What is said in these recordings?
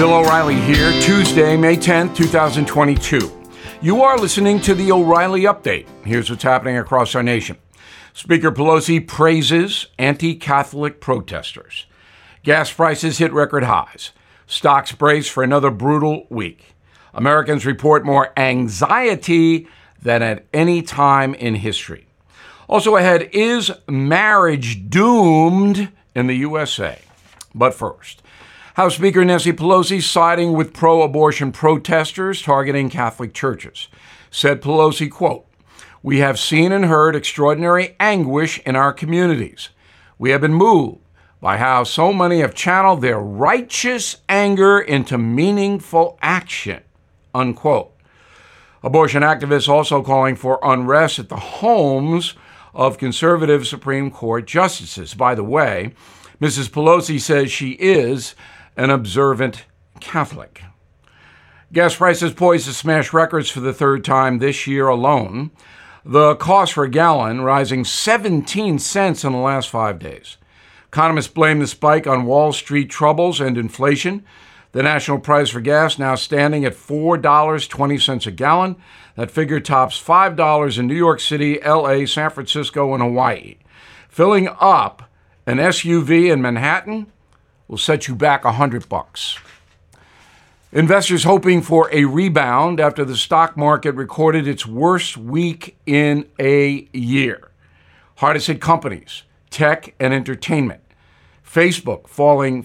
Bill O'Reilly here, Tuesday, May 10th, 2022. You are listening to the O'Reilly Update. Here's what's happening across our nation. Speaker Pelosi praises anti-Catholic protesters. Gas prices hit record highs. Stocks brace for another brutal week. Americans report more anxiety than at any time in history. Also ahead, is marriage doomed in the USA? But first, House Speaker Nancy Pelosi siding with pro-abortion protesters targeting Catholic churches. Said Pelosi, quote, "We have seen and heard extraordinary anguish in our communities. We have been moved by how so many have channeled their righteous anger into meaningful action," unquote. Abortion activists also calling for unrest at the homes of conservative Supreme Court justices. By the way, Mrs. Pelosi says she is an observant Catholic. Gas prices poised to smash records for the third time this year alone. The cost for a gallon rising 17 cents in the last 5 days. Economists blame the spike on Wall Street troubles and inflation. The national price for gas now standing at $4.20 a gallon. That figure tops $5 in New York City, LA, San Francisco, and Hawaii. Filling up an SUV in Manhattan will set you back $100. Investors hoping for a rebound after the stock market recorded its worst week in a year. Hardest hit companies, tech and entertainment. Facebook falling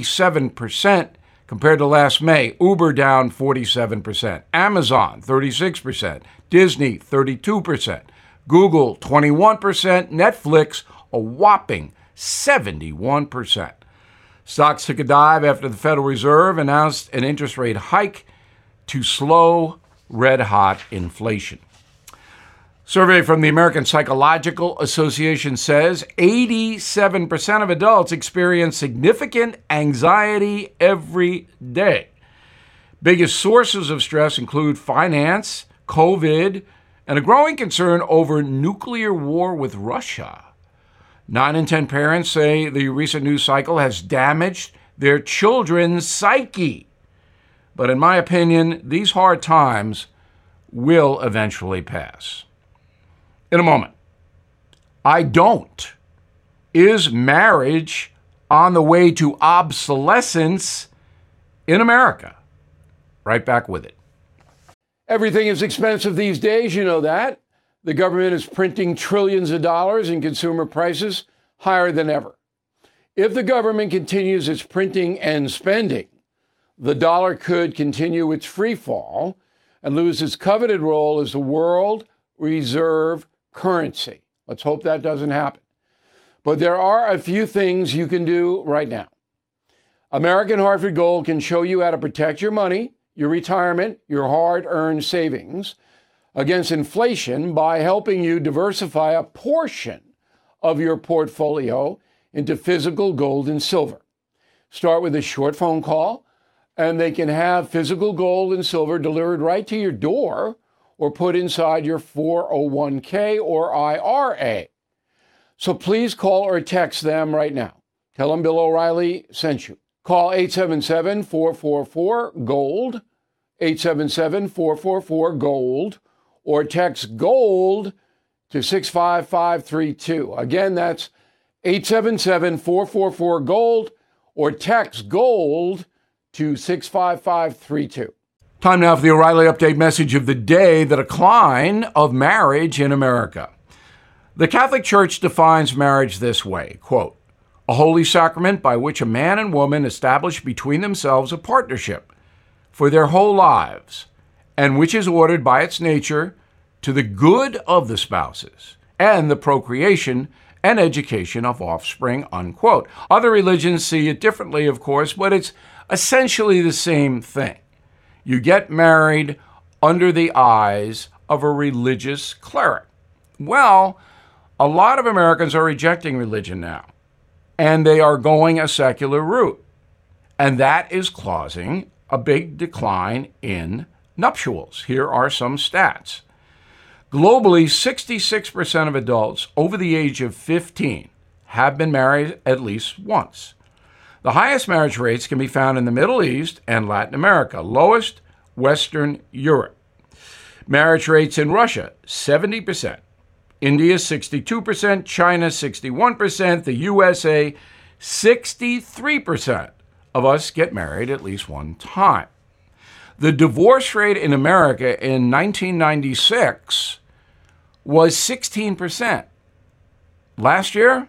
47% compared to last May. Uber down 47%. Amazon 36%. Disney 32%. Google 21%. Netflix a whopping 71%. Stocks took a dive after the Federal Reserve announced an interest rate hike to slow red-hot inflation. Survey from the American Psychological Association says 87% of adults experience significant anxiety every day. Biggest sources of stress include finance, COVID, and a growing concern over nuclear war with Russia. 9 in 10 parents say the recent news cycle has damaged their children's psyche. But in my opinion, these hard times will eventually pass. In a moment, I don't. Is marriage on the way to obsolescence in America? Right back with it. Everything is expensive these days, you know that. The government is printing trillions of dollars and consumer prices higher than ever. If the government continues its printing and spending, the dollar could continue its free fall and lose its coveted role as the world reserve currency. Let's hope that doesn't happen. But there are a few things you can do right now. American Hartford Gold can show you how to protect your money, your retirement, your hard-earned savings against inflation by helping you diversify a portion of your portfolio into physical gold and silver. Start with a short phone call, and they can have physical gold and silver delivered right to your door or put inside your 401k or IRA. So please call or text them right now. Tell them Bill O'Reilly sent you. Call 877-444-GOLD, 877-444-GOLD, or text GOLD to 65532. Again, that's 877-444-GOLD, or text GOLD to 65532. Time now for the O'Reilly Update message of the day, the decline of marriage in America. The Catholic Church defines marriage this way, quote, "A holy sacrament by which a man and woman establish between themselves a partnership for their whole lives, and which is ordered by its nature to the good of the spouses and the procreation and education of offspring," unquote. Other religions see it differently, of course, but it's essentially the same thing. You get married under the eyes of a religious cleric. Well, a lot of Americans are rejecting religion now, and they are going a secular route. And that is causing a big decline in nuptials. Here are some stats. Globally, 66% of adults over the age of 15 have been married at least once. The highest marriage rates can be found in the Middle East and Latin America, lowest Western Europe. Marriage rates in Russia, 70%. India, 62%. China, 61%. The USA, 63% of us get married at least one time. The divorce rate in America in 1996 was 16%. Last year,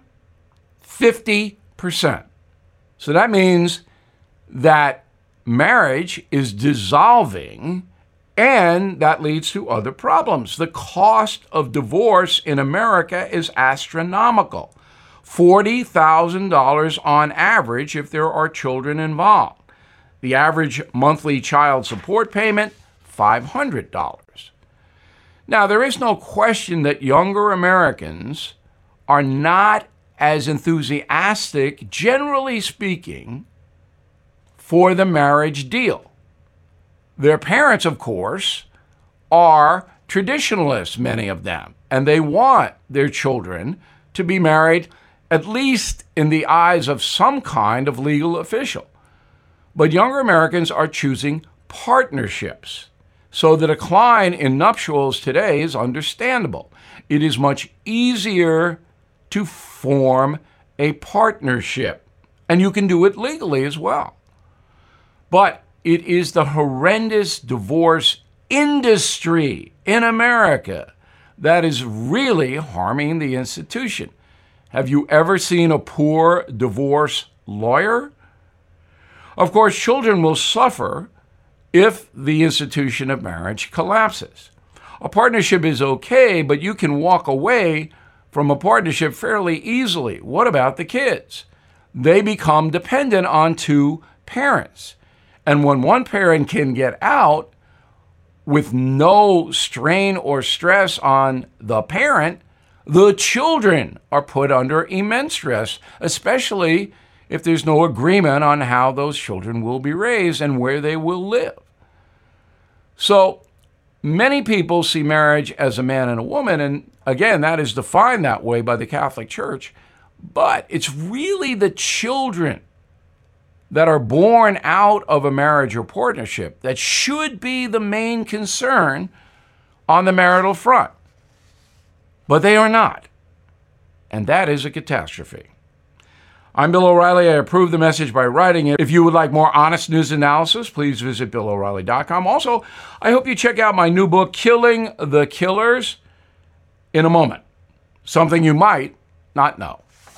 50%. So that means that marriage is dissolving, and that leads to other problems. The cost of divorce in America is astronomical. $40,000 on average if there are children involved. The average monthly child support payment, $500. Now, there is no question that younger Americans are not as enthusiastic, generally speaking, for the marriage deal. Their parents, of course, are traditionalists, many of them, and they want their children to be married at least in the eyes of some kind of legal official. But younger Americans are choosing partnerships. So the decline in nuptials today is understandable. It is much easier to form a partnership, and you can do it legally as well. But it is the horrendous divorce industry in America that is really harming the institution. Have you ever seen a poor divorce lawyer? Of course, children will suffer if the institution of marriage collapses. A partnership is okay, but you can walk away from a partnership fairly easily. What about the kids? They become dependent on two parents. And when one parent can get out with no strain or stress on the parent, the children are put under immense stress, especially if there's no agreement on how those children will be raised and where they will live. So many people see marriage as a man and a woman, and again, that is defined that way by the Catholic Church, but it's really the children that are born out of a marriage or partnership that should be the main concern on the marital front. But they are not, and that is a catastrophe. I'm Bill O'Reilly. I approve the message by writing it. If you would like more honest news analysis, please visit BillO'Reilly.com. Also, I hope you check out my new book, Killing the Killers, in a moment. Something you might not know.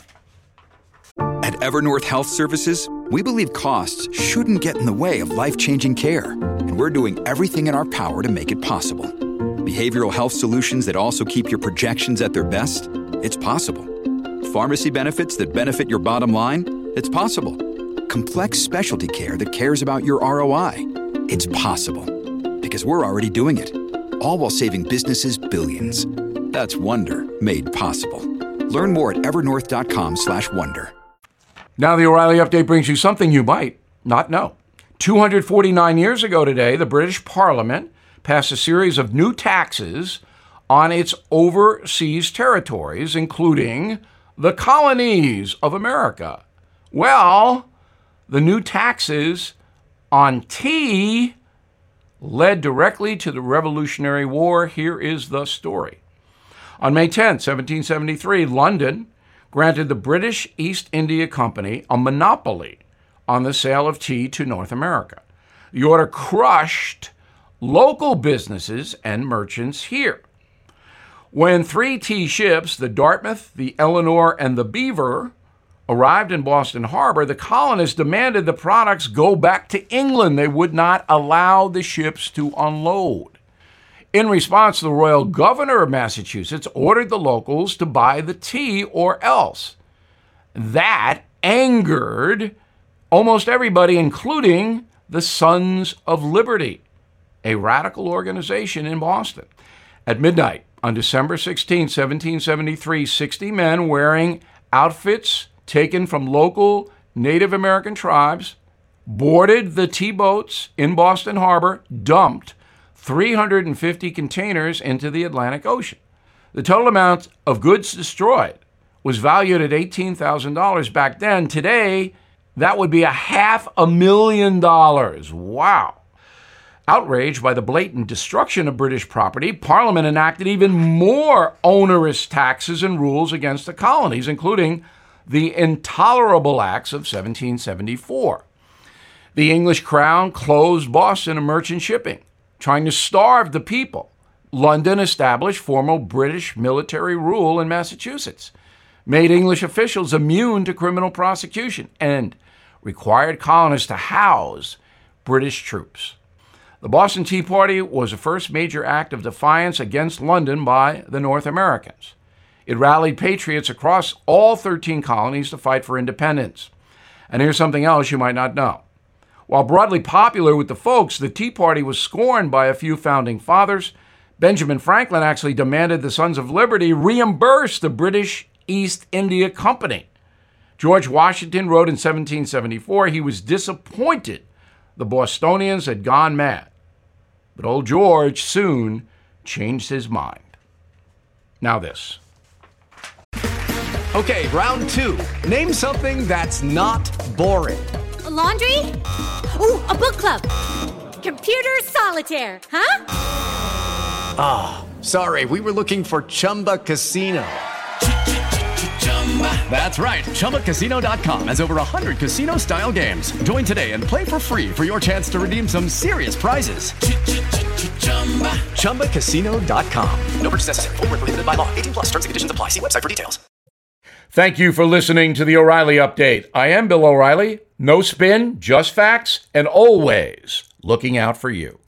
At Evernorth Health Services, we believe costs shouldn't get in the way of life-changing care, and we're doing everything in our power to make it possible. Behavioral health solutions that also keep your projections at their best? It's possible. Pharmacy benefits that benefit your bottom line? It's possible. Complex specialty care that cares about your ROI? It's possible. Because we're already doing it. All while saving businesses billions. That's Wonder made possible. Learn more at evernorth.com/wonder. Now the O'Reilly Update brings you something you might not know. 249 years ago today, the British Parliament passed a series of new taxes on its overseas territories, including the colonies of America. Well, the new taxes on tea led directly to the Revolutionary War. Here is the story. On May 10, 1773, London granted the British East India Company a monopoly on the sale of tea to North America. The order crushed local businesses and merchants here. When 3 tea ships, the Dartmouth, the Eleanor, and the Beaver, arrived in Boston Harbor, the colonists demanded the products go back to England. They would not allow the ships to unload. In response, the royal governor of Massachusetts ordered the locals to buy the tea or else. That angered almost everybody, including the Sons of Liberty, a radical organization in Boston. At midnight, on December 16, 1773, 60 men wearing outfits taken from local Native American tribes boarded the tea boats in Boston Harbor, dumped 350 containers into the Atlantic Ocean. The total amount of goods destroyed was valued at $18,000 back then. Today, That would be $500,000. Wow. Outraged by the blatant destruction of British property, Parliament enacted even more onerous taxes and rules against the colonies, including the Intolerable Acts of 1774. The English crown closed Boston to merchant shipping, trying to starve the people. London established formal British military rule in Massachusetts, made English officials immune to criminal prosecution, and required colonists to house British troops. The Boston Tea Party was the first major act of defiance against London by the North Americans. It rallied patriots across all 13 colonies to fight for independence. And here's something else you might not know. While broadly popular with the folks, the Tea Party was scorned by a few founding fathers. Benjamin Franklin actually demanded the Sons of Liberty reimburse the British East India Company. George Washington wrote in 1774 he was disappointed the Bostonians had gone mad. But old George soon changed his mind. Now this. Okay, round two. Name something that's not boring. A laundry? Ooh, a book club. Computer solitaire, huh? Ah, oh, sorry, we were looking for Chumba Casino. That's right, ChumbaCasino.com has over 100 casino-style games. Join today and play for free for your chance to redeem some serious prizes. ChumbaCasino.com. No purchase necessary. Void where prohibited by law. 18+. Terms and conditions apply. See website for details. Thank you for listening to the O'Reilly Update. I am Bill O'Reilly. No spin, just facts, and always looking out for you.